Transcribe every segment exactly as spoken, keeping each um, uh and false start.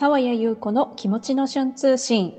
沢谷優子の気持ちの瞬通信。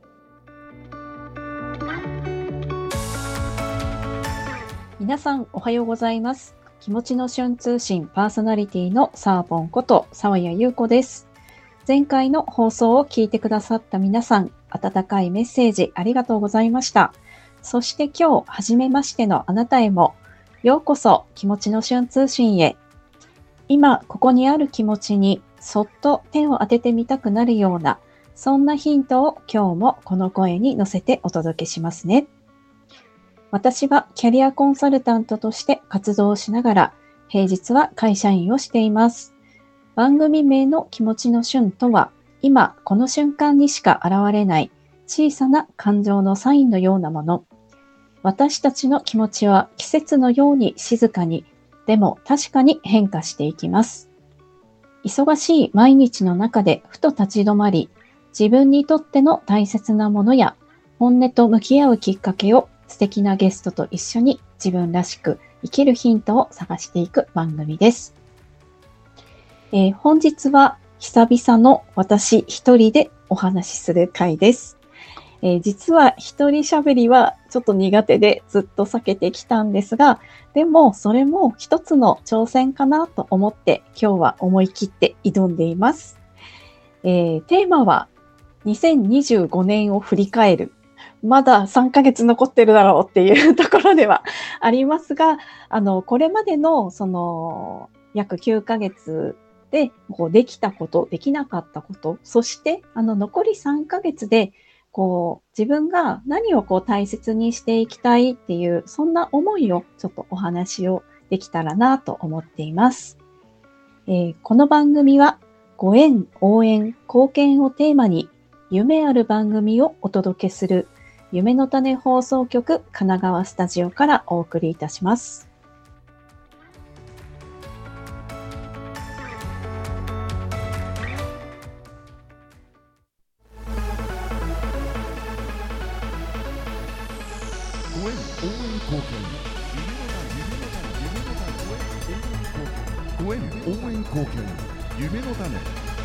皆さんおはようございます。気持ちの瞬通信パーソナリティのサーポンこと沢谷優子です。前回の放送を聞いてくださった皆さん、温かいメッセージありがとうございました。そして今日初めましてのあなたへも、ようこそ気持ちの瞬通信へ。今ここにある気持ちにそっと手を当ててみたくなるような、そんなヒントを今日もこの声に乗せてお届けしますね。私はキャリアコンサルタントとして活動しながら、平日は会社員をしています。番組名の気持ちの瞬とは、今この瞬間にしか現れない小さな感情のサインのようなもの。私たちの気持ちは季節のように静かに、でも確かに変化していきます。忙しい毎日の中でふと立ち止まり、自分にとっての大切なものや本音と向き合うきっかけを素敵なゲストと一緒に自分らしく生きるヒントを探していく番組です。えー、本日は久々の私一人でお話しする回です。えー、実は一人喋りはちょっと苦手でずっと避けてきたんですが、でもそれも一つの挑戦かなと思って今日は思い切って挑んでいます。えー、テーマはにせんにじゅうごねんを振り返る。まださんかげつ残ってるだろうっていうところではありますが、あのこれまでのその約きゅうかげつでこうできたこと、できなかったこと、そしてあの残りさんかげつでこう自分が何をこう大切にしていきたいっていう、そんな思いをちょっとお話をできたらなと思っています。えー、この番組はご縁、応援、貢献をテーマに夢ある番組をお届けする夢の種放送局神奈川スタジオからお送りいたします。 ご縁応援貢献ご縁応援貢献夢の種。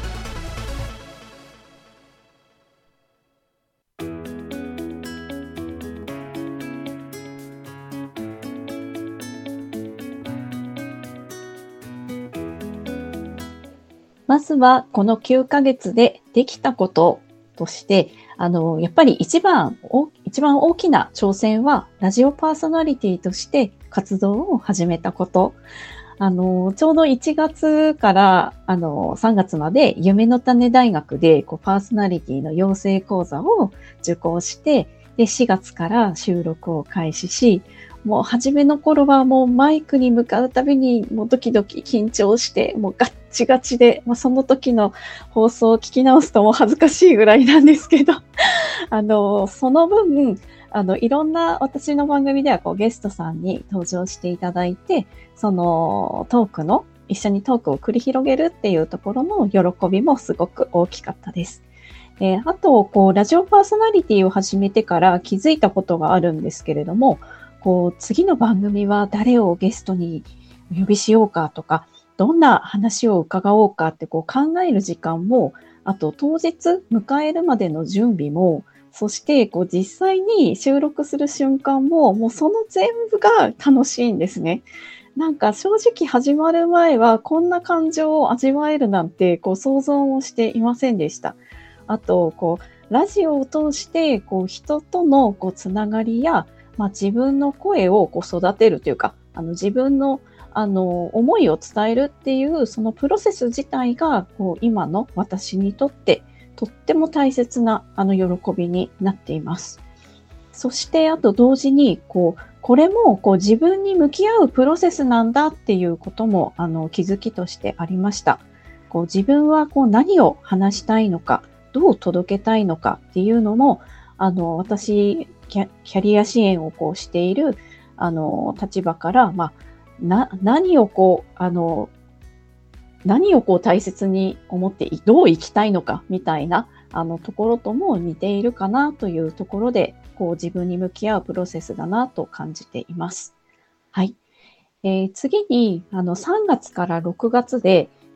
まずはこのきゅうかげつでできたこととして、あのやっぱり一番一番大きな挑戦はラジオパーソナリティとして活動を始めたこと。あのちょうどいちがつからあのさんがつまで夢の種大学でこうパーソナリティの養成講座を受講して、でしがつから収録を開始し、もう初めの頃はもうマイクに向かうたびにもうドキドキ緊張して、もうガッチガチで、まあ、その時の放送を聞き直すともう恥ずかしいぐらいなんですけど、あのその分あのいろんな私の番組ではこうゲストさんに登場していただいて、そのトークの一緒にトークを繰り広げるっていうところの喜びもすごく大きかったです。えー、あとこうラジオパーソナリティを始めてから気づいたことがあるんですけれども、こう次の番組は誰をゲストにお呼びしようかとか、どんな話を伺おうかってこう考える時間も、あと当日迎えるまでの準備も、そしてこう実際に収録する瞬間も、もうその全部が楽しいんですね。なんか正直始まる前はこんな感情を味わえるなんてこう想像もしていませんでした。あとこうラジオを通してこう人とのこうつながりや、まあ、自分の声をこう育てるというか、あの自分のあの思いを伝えるっていうそのプロセス自体がこう今の私にとってとっても大切なあの喜びになっています。そしてあと同時にこうこれもこう自分に向き合うプロセスなんだっていうこともあの気づきとしてありました。こう自分はこう何を話したいのか、どう届けたいのかっていうのも、あの私キャ、キャリア支援をこうしているあの立場から、まあ、な何をこうあの何をこう大切に思ってどう生きたいのかみたいなあのところとも似ているかなというところで、こう自分に向き合うプロセスだなと感じています。はい。えー、次にあのさんがつからろくがつで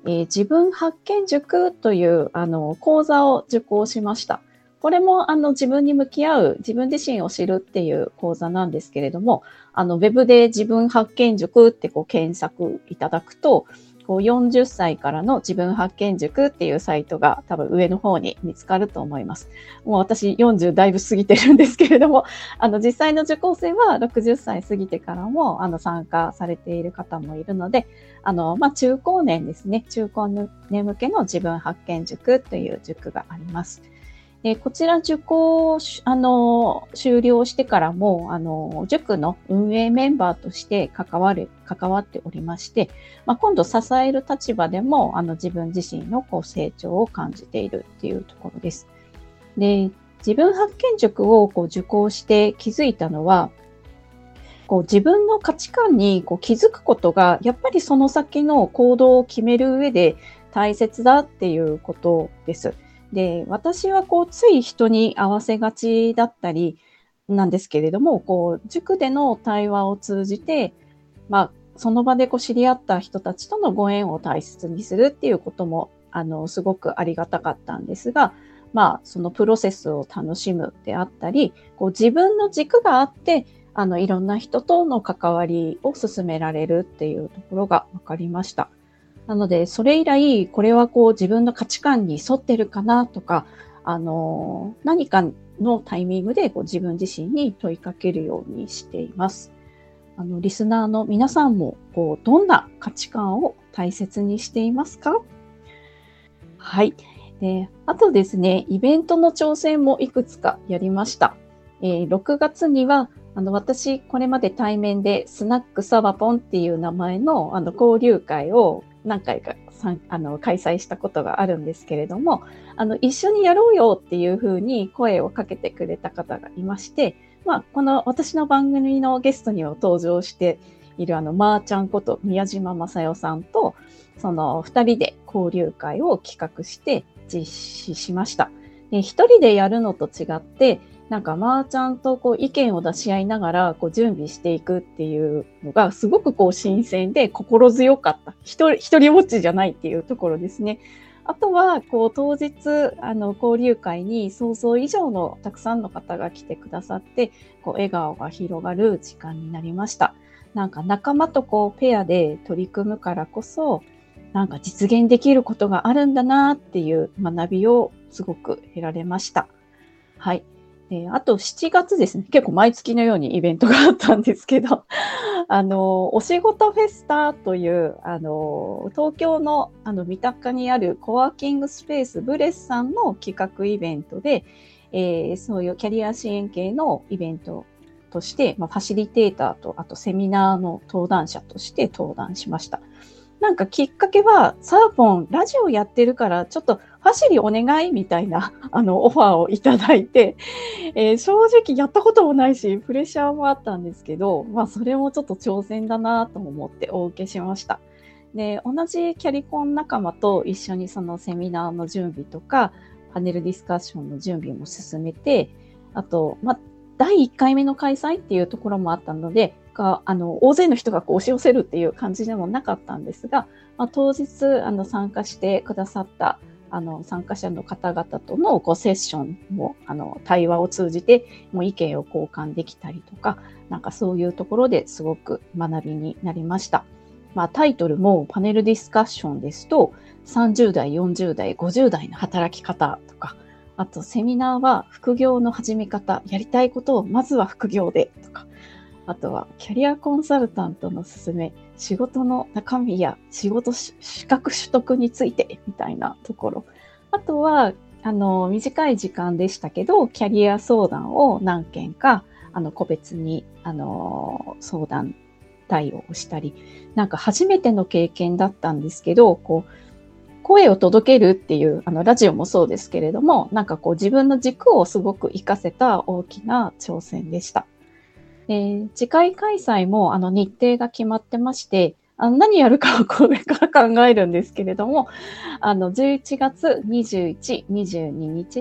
えー自分発見塾というあの講座を受講しました。これもあの自分に向き合う、自分自身を知るっていう講座なんですけれども、あのウェブで自分発見塾ってこう検索いただくと、こうよんじゅっさいからの自分発見塾っていうサイトが多分上の方に見つかると思います。もう私よんじゅうだいぶ過ぎてるんですけれども、あの実際の受講生はろくじゅっさい過ぎてからもあの参加されている方もいるので、あの、まあ、中高年ですね。中高年向けの自分発見塾という塾があります。でこちら受講、あの、終了してからも、あの、塾の運営メンバーとして関わる、関わっておりまして、まあ、今度支える立場でも、あの、自分自身のこう成長を感じているっていうところです。で、自分発見塾をこう受講して気づいたのは、こう自分の価値観にこう気づくことが、やっぱりその先の行動を決める上で大切だっていうことです。で、私はこう、つい人に合わせがちだったりなんですけれども、こう、塾での対話を通じて、まあ、その場でこう知り合った人たちとのご縁を大切にするっていうことも、あの、すごくありがたかったんですが、まあ、そのプロセスを楽しむであったり、こう、自分の軸があって、あの、いろんな人との関わりを進められるっていうところが分かりました。なので、それ以来、これはこう自分の価値観に沿ってるかなとか、あの、何かのタイミングでこう自分自身に問いかけるようにしています。あの、リスナーの皆さんも、こう、どんな価値観を大切にしていますか？はい。で、あとですね、イベントの挑戦もいくつかやりました。えー、ろくがつには、あの、私、これまで対面でスナックサバポンっていう名前の、あの、交流会を何回かさんあの開催したことがあるんですけれども、あの、一緒にやろうよっていうふうに声をかけてくれた方がいまして、まあ、この私の番組のゲストにも登場しているあの、まーちゃんこと宮島正代さんと、その二人で交流会を企画して実施しました。で、一人でやるのと違って、なんか、まーちゃんとこう意見を出し合いながらこう準備していくっていうのがすごくこう新鮮で心強かった。一人、一人ぼっちじゃないっていうところですね。あとは、こう当日、あの、交流会に想像以上のたくさんの方が来てくださって、こう笑顔が広がる時間になりました。なんか仲間とこうペアで取り組むからこそ、なんか実現できることがあるんだなっていう学びをすごく得られました。はい。えー、あとしちがつですね。結構毎月のようにイベントがあったんですけど、あの、お仕事フェスタという、あの、東京の、あの、三鷹にあるコワーキングスペースブレスさんの企画イベントで、えー、そういうキャリア支援系のイベントとして、まあ、ファシリテーターと、あとセミナーの登壇者として登壇しました。なんかきっかけは、サーポン、ラジオやってるから、ちょっとファシリお願いみたいな、あの、オファーをいただいて、えー、正直やったこともないし、プレッシャーもあったんですけど、まあ、それもちょっと挑戦だなと思ってお受けしました。で、同じキャリコン仲間と一緒にそのセミナーの準備とか、パネルディスカッションの準備も進めて、あと、まあ、だいいっかいめの開催っていうところもあったので、があの大勢の人がこう押し寄せるっていう感じでもなかったんですが、まあ、当日あの参加してくださったあの参加者の方々とのこうセッションもあの対話を通じてもう意見を交換できたりとか、なんかそういうところですごく学びになりました。まあ、タイトルもパネルディスカッションですと、さんじゅう代、よんじゅう代、ごじゅう代の働き方とか、あとセミナーは副業の始め方、やりたいことをまずは副業でとか、あとはキャリアコンサルタントの勧め、仕事の中身や仕事資格取得についてみたいなところ。あとは、あの、短い時間でしたけど、キャリア相談を何件か、あの、個別に、あの、相談対応をしたり、なんか初めての経験だったんですけど、こう、声を届けるっていう、あの、ラジオもそうですけれども、なんかこう自分の軸をすごく活かせた大きな挑戦でした。えー、次回開催もあの日程が決まってまして、あの何やるかはこれから考えるんですけれども、あのじゅういちがつにじゅういち、にじゅうににちで、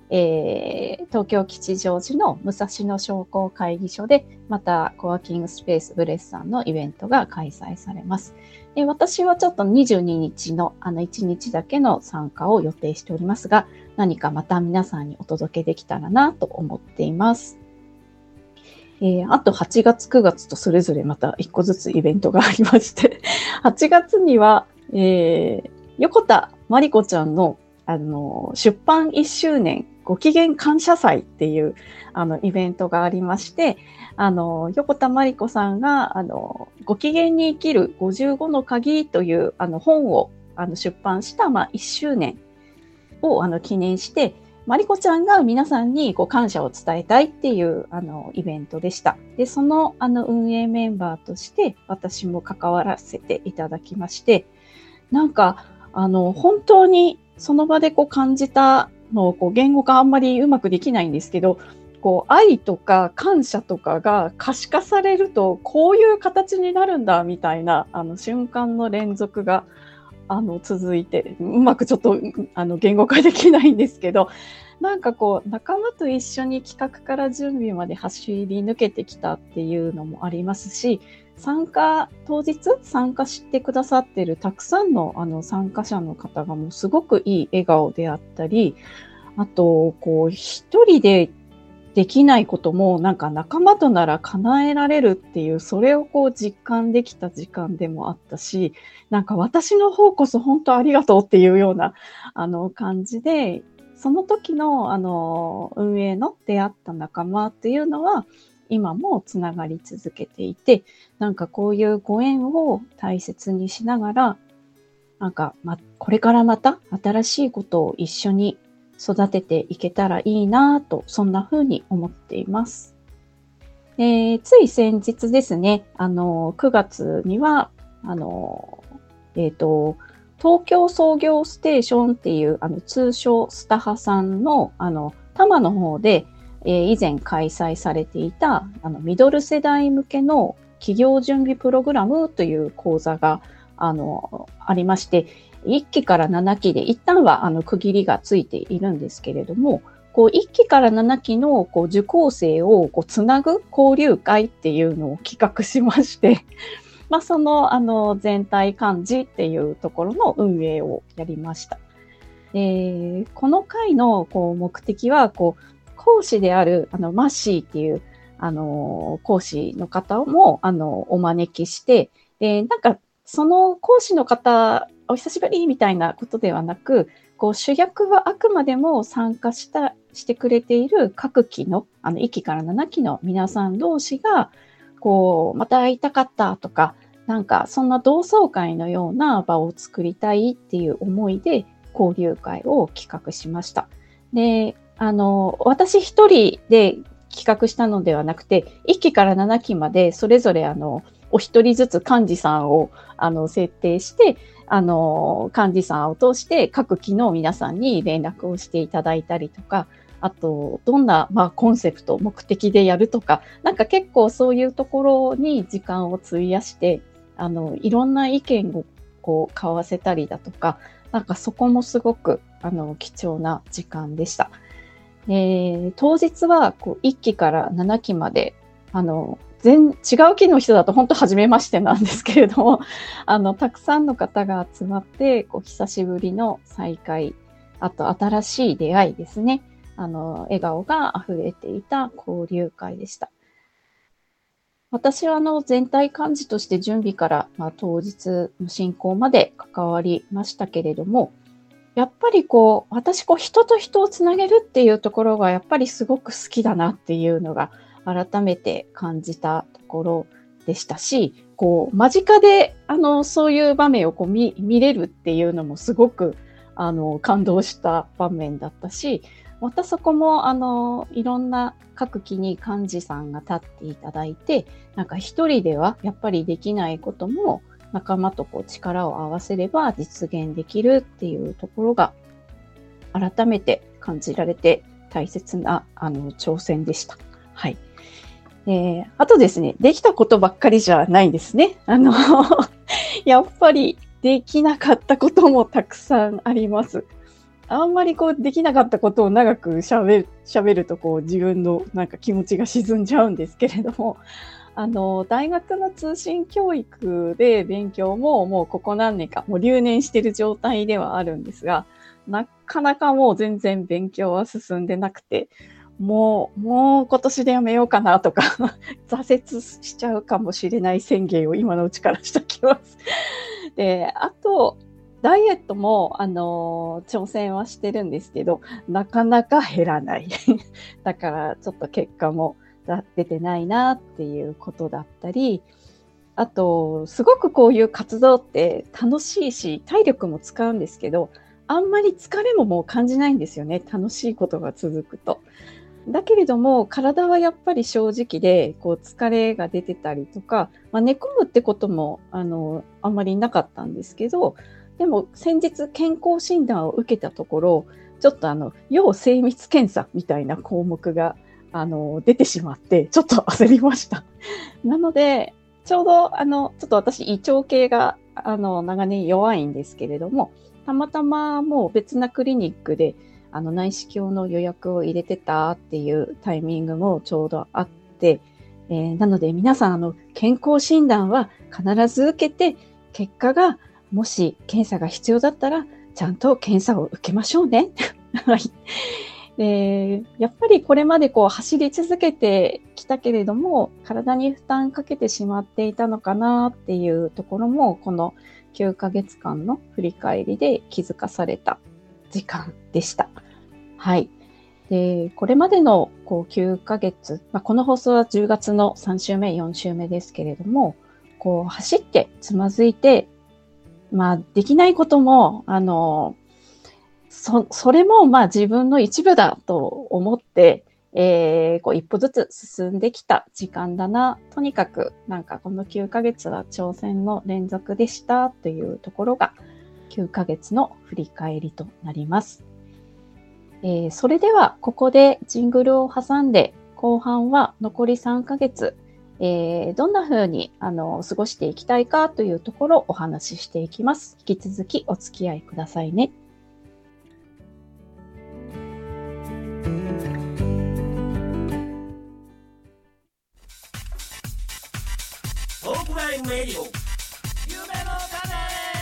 えー、東京吉祥寺の武蔵野商工会議所で、またコワーキングスペースブレスさんのイベントが開催されます。で、私はちょっとにじゅうににちのあのいちにちだけの参加を予定しておりますが、何かまた皆さんにお届けできたらなと思っています。えー、あとはちがつくがつとそれぞれまたいっこずつイベントがありましてはちがつには、えー、横田真理子ちゃんのあの出版いっしゅうねんご機嫌感謝祭っていうあのイベントがありまして、あの横田真理子さんがあのご機嫌に生きるごじゅうごの鍵というあの本をあの出版した、まあ、いっしゅうねんをあの記念して、まりこちゃんが皆さんにこう感謝を伝えたいっていうあのイベントでした。で、そのあの運営メンバーとして私も関わらせていただきまして、なんかあの本当にその場でこう感じたのをこう言語化あんまりうまくできないんですけど、こう愛とか感謝とかが可視化されるとこういう形になるんだみたいなあの瞬間の連続があの続いて、うまくちょっとあの言語化できないんですけど、なんかこう仲間と一緒に企画から準備まで走り抜けてきたっていうのもありますし、参加当日参加してくださっているたくさんのあの参加者の方がもうすごくいい笑顔であったり、あとこう一人でできないこともなんか仲間となら叶えられるっていう、それをこう実感できた時間でもあったし、なんか私の方こそ本当ありがとうっていうようなあの感じで、その時のあの運営の出会った仲間っていうのは今もつながり続けていて、なんかこういうご縁を大切にしながら、なんか、ま、これからまた新しいことを一緒に育てていけたらいいなぁと、そんな風に思っています。えー、つい先日ですね、あの、くがつには、あの、えっと、東京創業ステーションっていう、あの、通称スタハさんの、あの、多摩の方で、えー、以前開催されていた、あの、ミドル世代向けの企業準備プログラムという講座が、あの、ありまして、いっきからななきで一旦はあの区切りがついているんですけれども、こういっきからななきのこう受講生をこうつなぐ交流会っていうのを企画しまして、まあ、そのあの全体幹事っていうところの運営をやりました。えー、この会のこう目的はこう講師であるあのマッシーっていうあの講師の方もあのお招きして、でなんかその講師の方お久しぶりみたいなことではなく、こう主役はあくまでも参加したしてくれている各期のあのいっきからななきの皆さん同士がこうまた会いたかったとか、なんかそんな同窓会のような場を作りたいっていう思いで交流会を企画しました。で、あの私一人で企画したのではなくて、いっきからななきまでそれぞれあのお一人ずつ幹事さんをあの設定して、あの幹事さんを通して各期の皆さんに連絡をしていただいたりとか、あとどんな、まあ、コンセプト目的でやるとか、なんか結構そういうところに時間を費やして、あのいろんな意見をこう交わせたりだとか、なんかそこもすごくあの貴重な時間でした。えー、当日はこういっきからななきまであの全違う期の人だと本当初めましてなんですけれども、あのたくさんの方が集まってこう久しぶりの再会、あと新しい出会いですね、あの笑顔があふれていた交流会でした。私はあの全体幹事として準備から、まあ、当日の進行まで関わりましたけれども、やっぱりこう私こう人と人をつなげるっていうところがやっぱりすごく好きだなっていうのが改めて感じたところでしたし、こう間近であのそういう場面をこう 見, 見れるっていうのもすごくあの感動した場面だったし、またそこもあのいろんな各期に幹事さんが立っていただいて、なんか一人ではやっぱりできないことも仲間とこう力を合わせれば実現できるっていうところが改めて感じられて大切なあの挑戦でした。はい。えー、あとですね、できたことばっかりじゃないんですね。あのやっぱりできなかったこともたくさんあります。 あんまりこうできなかったことを長く喋る、喋るとこう自分のなんか気持ちが沈んじゃうんですけれども、あの、大学の通信教育で勉強ももうここ何年かもう留年してる状態ではあるんですが、なかなかもう全然勉強は進んでなくて、もう、もう今年でやめようかなとか、挫折しちゃうかもしれない宣言を今のうちからしておきます。で、あと、ダイエットも、あの、挑戦はしてるんですけど、なかなか減らない。だから、ちょっと結果も出てないなっていうことだったり、あと、すごくこういう活動って楽しいし、体力も使うんですけど、あんまり疲れももう感じないんですよね。楽しいことが続くと。だけれども、体はやっぱり正直で、こう疲れが出てたりとか、まあ、寝込むってことも、あの、あんまりなかったんですけど、でも先日健康診断を受けたところ、ちょっとあの、要精密検査みたいな項目が、あの、出てしまって、ちょっと焦りました。なので、ちょうど、あの、ちょっと私、胃腸系が、あの、長年弱いんですけれども、たまたまもう別なクリニックで、あの、内視鏡の予約を入れてたっていうタイミングもちょうどあって、えー、なので皆さん、あの、健康診断は必ず受けて、結果が、もし検査が必要だったら、ちゃんと検査を受けましょうね。はい。で、やっぱりこれまでこう走り続けてきたけれども、体に負担かけてしまっていたのかなっていうところも、このきゅうかげつかんの振り返りで気づかされた時間でした。はい。で、これまでのこうきゅうかげつ、まあ、この放送はじゅうがつのさん週目、よん週目ですけれども、こう走ってつまずいて、まあ、できないことも、あの、そ、それもまあ自分の一部だと思って、えー、こう一歩ずつ進んできた時間だな。とにかく、なんかこのきゅうかげつは挑戦の連続でしたというところが、きゅうかげつの振り返りとなります。えー、それでは、ここでジングルを挟んで、後半は残りさんかげつ、えー、どんな風にあの過ごしていきたいかというところをお話ししていきます。引き続きお付き合いくださいね。 トークラインレディオ夢の種。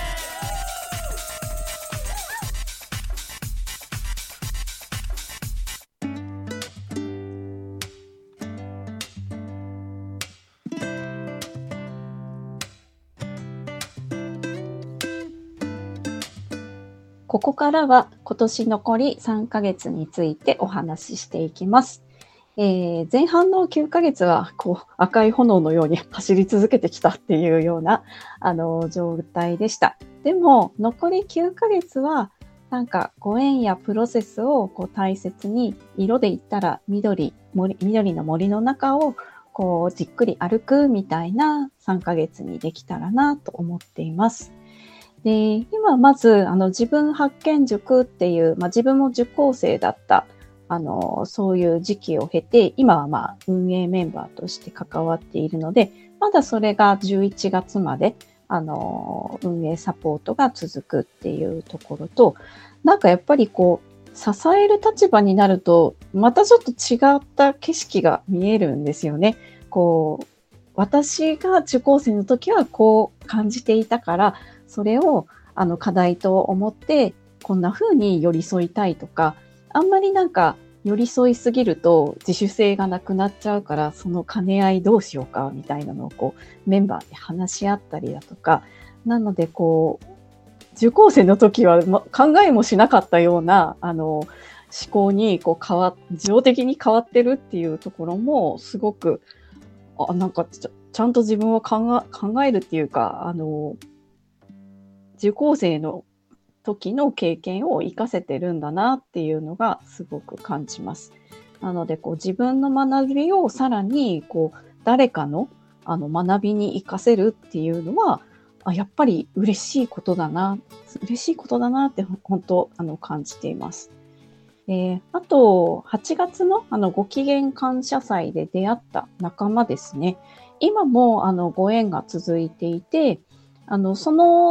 ここからは今年残りさんかげつについてお話ししていきます。えー、前半のきゅうかげつはこう赤い炎のように走り続けてきたっていうようなあの状態でした。でも残りきゅうかげつはなんかご縁やプロセスをこう大切に、色で言ったら緑、森、緑の森の中をこうじっくり歩くみたいなさんかげつにできたらなと思っています。で、今まずあの自分発見塾っていう、まあ、自分も受講生だったあのそういう時期を経て、今はまあ運営メンバーとして関わっているので、まだそれがじゅういちがつまであの運営サポートが続くっていうところと、なんかやっぱりこう支える立場になるとまたちょっと違った景色が見えるんですよね。こう私が受講生の時はこう感じていたから、それをあの課題と思ってこんな風に寄り添いたいとか、あんまりなんか寄り添いすぎると自主性がなくなっちゃうから、その兼ね合いどうしようかみたいなのをこうメンバーで話し合ったりだとか、なのでこう受講生の時は考えもしなかったようなあの思考にこう変わ自動的に変わってるっていうところもすごく、あ、なんかち ゃ, ちゃんと自分を考え、考えるっていうか、あの受講生の時の経験を活かせてるんだなっていうのがすごく感じます。なのでこう自分の学びをさらにこう誰かのあの学びに活かせるっていうのは、あ、やっぱり嬉しいことだな、嬉しいことだなって本当あの感じています。えー、あとはちがつのあのご機嫌感謝祭で出会った仲間ですね。今もあのご縁が続いていて、あのその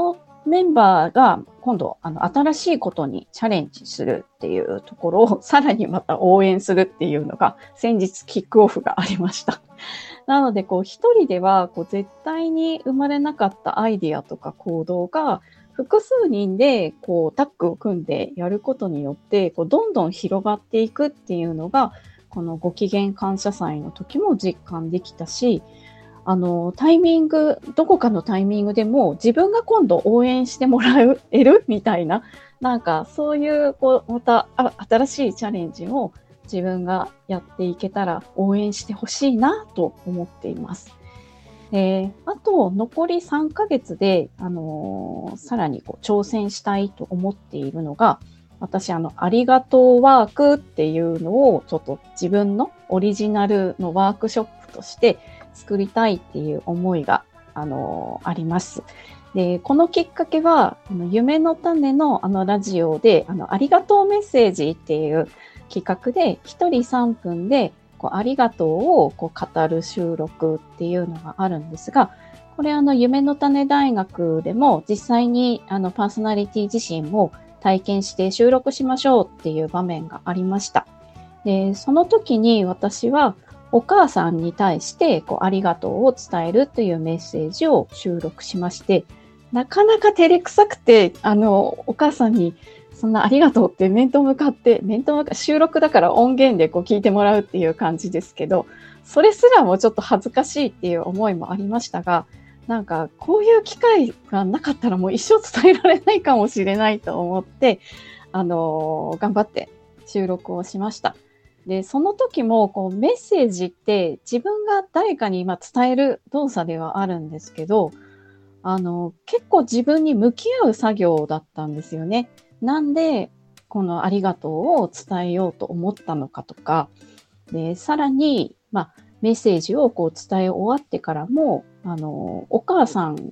メンバーが今度、あの、新しいことにチャレンジするっていうところをさらにまた応援するっていうのが先日キックオフがありました。なので、こう、一人ではこう絶対に生まれなかったアイディアとか行動が複数人でこうタッグを組んでやることによってこうどんどん広がっていくっていうのがこのご機嫌感謝祭の時も実感できたし、あのタイミングどこかのタイミングでも自分が今度応援してもらえるみたいな、なんかそういうこうまた新しいチャレンジを自分がやっていけたら応援してほしいなと思っています。えー、あと残りさんかげつで、あのー、さらにこう挑戦したいと思っているのが、私あのありがとうワークっていうのをちょっと自分のオリジナルのワークショップとして作りたいっていう思いが、あのー、あります。で、このきっかけはあの夢の種のあのラジオであのありがとうメッセージっていう企画でひとりさんぷんでこうありがとうをこう語る収録っていうのがあるんですが、これあの夢の種大学でも実際にあのパーソナリティ自身も体験して収録しましょうっていう場面がありました。で、その時に私はお母さんに対してこうありがとうを伝えるというメッセージを収録しまして、なかなか照れくさくて、あの、お母さんにそんなありがとうって面と向かって、面と向かって収録だから音源でこう聞いてもらうっていう感じですけど、それすらもちょっと恥ずかしいっていう思いもありましたが、なんかこういう機会がなかったらもう一生伝えられないかもしれないと思って、あのー、頑張って収録をしました。で、その時もこうメッセージって自分が誰かに今伝える動作ではあるんですけど、あの、結構自分に向き合う作業だったんですよね。なんで、このありがとうを伝えようと思ったのかとか、で、さらに、まあ、メッセージをこう伝え終わってからも、あの、お母さんって、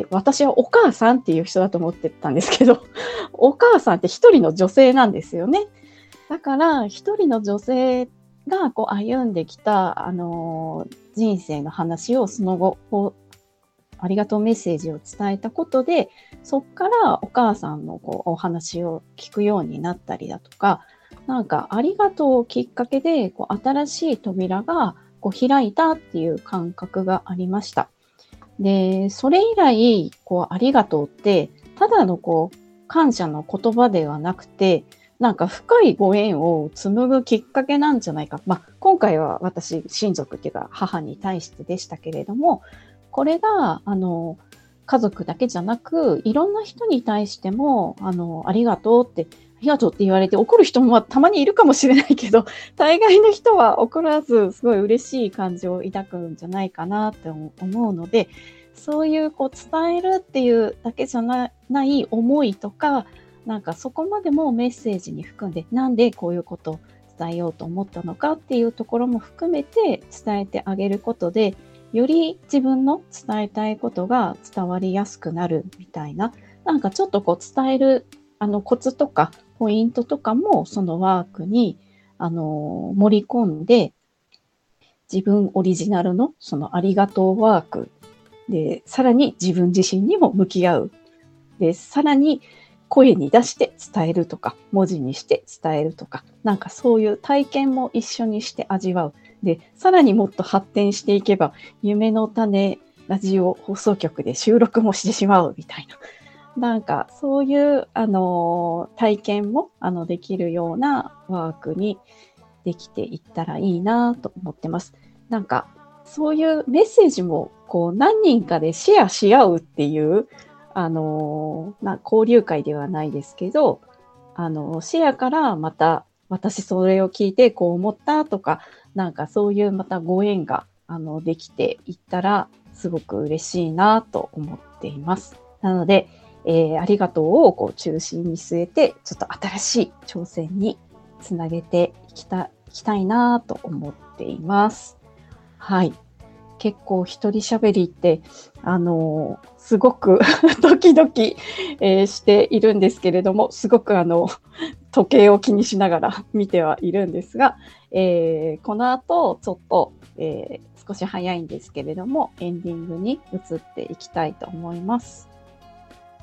私はお母さんっていう人だと思ってたんですけど、お母さんって一人の女性なんですよね。だから、一人の女性がこう歩んできた、あの、人生の話をその後、こうありがとうメッセージを伝えたことで、そっからお母さんのこうお話を聞くようになったりだとか、なんかありがとうをきっかけでこう新しい扉がこう開いたっていう感覚がありました。で、それ以来、こうありがとうって、ただのこう感謝の言葉ではなくて、なんか深いご縁を紡ぐきっかけなんじゃないか。まあ、今回は私、親族っていうか母に対してでしたけれども、これが、あの、家族だけじゃなく、いろんな人に対しても、あの、ありがとうって、ありがとうって言われて怒る人もたまにいるかもしれないけど、大概の人は怒らず、すごい嬉しい感情を抱くんじゃないかなって思うので、そういうこう伝えるっていうだけじゃな、ない思いとか、なんかそこまでもメッセージに含んで、なんでこういうことを伝えようと思ったのかっていうところも含めて伝えてあげることで、より自分の伝えたいことが伝わりやすくなるみたいな、なんかちょっとこう伝えるあのコツとかポイントとかもそのワークにあの盛り込んで、自分オリジナルのそのありがとうワークで、さらに自分自身にも向き合う。で、さらに声に出して伝えるとか、文字にして伝えるとか、なんかそういう体験も一緒にして味わう。で、さらにもっと発展していけば、夢の種ラジオ放送局で収録もしてしまうみたいな。なんか、そういう、あの、体験も、あの、できるようなワークにできていったらいいなと思ってます。なんか、そういうメッセージも、こう、何人かでシェアし合うっていう、あの、な交流会ではないですけど、あの、シェアからまた、私それを聞いてこう思ったとか、なんかそういうまたご縁があのできていったらすごく嬉しいなと思っています。なので、えー、ありがとうをこう中心に据えて、ちょっと新しい挑戦につなげていきたい、いきたいなと思っています。はい。結構一人喋りって、あのー、すごくドキドキ、えー、しているんですけれども、すごくあの、時計を気にしながら見てはいるんですが、えー、この後、ちょっと、えー、少し早いんですけれども、エンディングに移っていきたいと思います。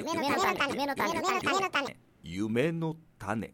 夢の種。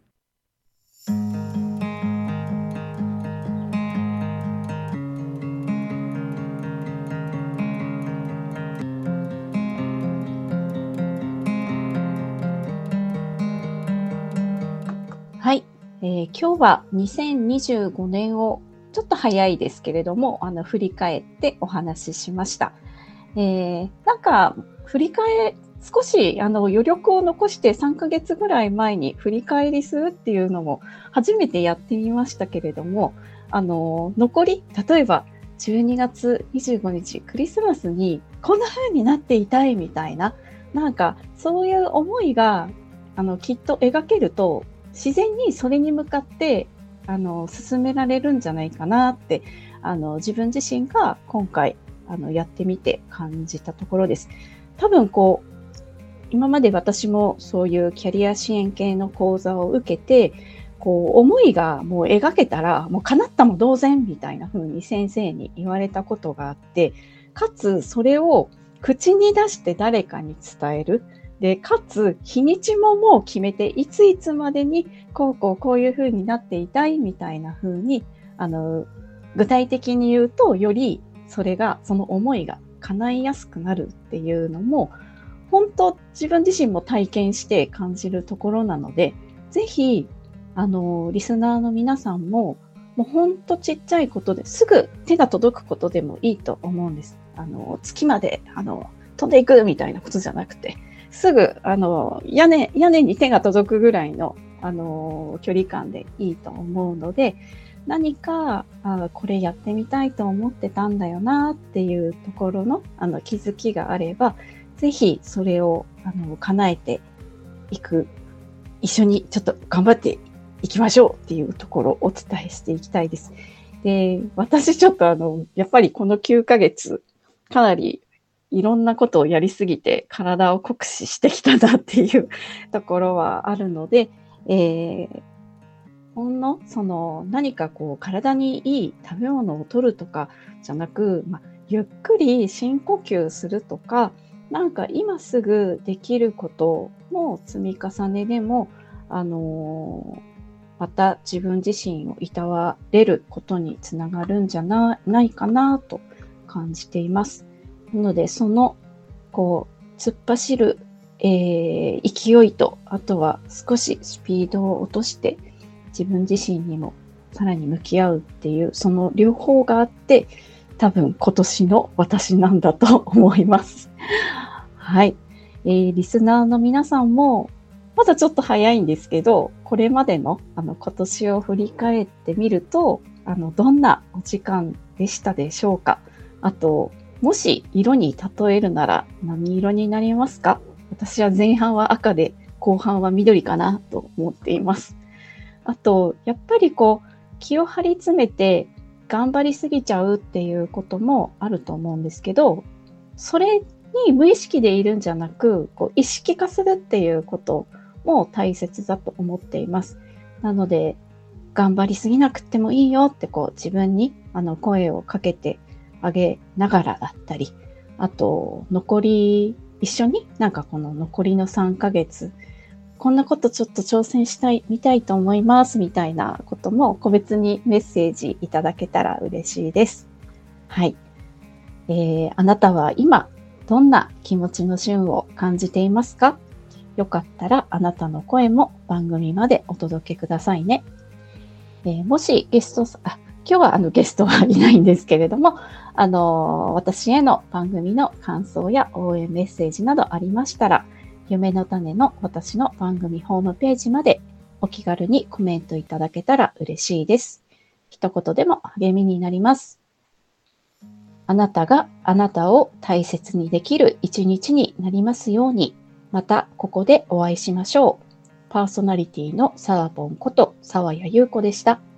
はい、えー今日はにせんにじゅうごねんをちょっと早いですけれども、あの振り返ってお話ししました。えーなんか振り返少しあの余力を残してさんかげつぐらい前に振り返りするっていうのも初めてやってみましたけれども、あの残り例えばじゅうにがつにじゅうごにちクリスマスにこんな風になっていたいみたいな、なんかそういう思いがあのきっと描けると自然にそれに向かってあの進められるんじゃないかなってあの自分自身が今回あのやってみて感じたところです。多分こう今まで私もそういうキャリア支援系の講座を受けて、こう思いがもう描けたらもう叶ったも同然みたいな風に先生に言われたことがあって、かつそれを口に出して誰かに伝える。で、かつ日にちももう決めて、いついつまでにこうこうこういう風になっていたいみたいな風に、あの、具体的に言うと、よりそれが、その思いが叶いやすくなるっていうのも、本当自分自身も体験して感じるところなので、ぜひ、あの、リスナーの皆さんも、もう本当ちっちゃいことですぐ手が届くことでもいいと思うんです。あの、月まで、あの、飛んでいくみたいなことじゃなくて、すぐ、あの、屋根、屋根に手が届くぐらいの、あの、距離感でいいと思うので、何か、あ、これやってみたいと思ってたんだよなっていうところの、あの、気づきがあれば、ぜひそれを、あの、叶えていく、一緒にちょっと頑張っていきましょうっていうところをお伝えしていきたいです。で、私ちょっとあの、やっぱりこのきゅうかげつ、かなりいろんなことをやりすぎて体を酷使してきたなっていうところはあるので、えー、ほんのその何かこう体にいい食べ物を取るとかじゃなく、まあ、ゆっくり深呼吸するとか、なんか今すぐできることの積み重ねでも、あのーまた自分自身をいたわれることにつながるんじゃな、ないかなと感じています。なので、その、こう、突っ走る、えー、勢いと、あとは少しスピードを落として、自分自身にもさらに向き合うっていう、その両方があって、多分今年の私なんだと思います。はい。えー、リスナーの皆さんも、まだちょっと早いんですけど、これまでの、あの、今年を振り返ってみると、あの、どんなお時間でしたでしょうか。あと、もし色に例えるなら何色になりますか？私は前半は赤で後半は緑かなと思っています。あと、やっぱりこう、気を張り詰めて頑張りすぎちゃうっていうこともあると思うんですけど、それに無意識でいるんじゃなく、こう意識化するっていうことも大切だと思っています。なので、頑張りすぎなくてもいいよってこう自分にあの声をかけてあげながらだったり、あと残り一緒になんかこの残りのさんかげつ、こんなことちょっと挑戦したい、見たいと思いますみたいなことも個別にメッセージいただけたら嬉しいです。はい。えー、あなたは今どんな気持ちの旬を感じていますか？よかったらあなたの声も番組までお届けくださいね。えー、もしゲストさん、あ、今日はあのゲストはいないんですけれども、あのー、私への番組の感想や応援メッセージなどありましたら、夢の種の私の番組ホームページまでお気軽にコメントいただけたら嬉しいです。一言でも励みになります。あなたがあなたを大切にできる一日になりますように、またここでお会いしましょう。パーソナリティのさわぽんこと沢谷優子でした。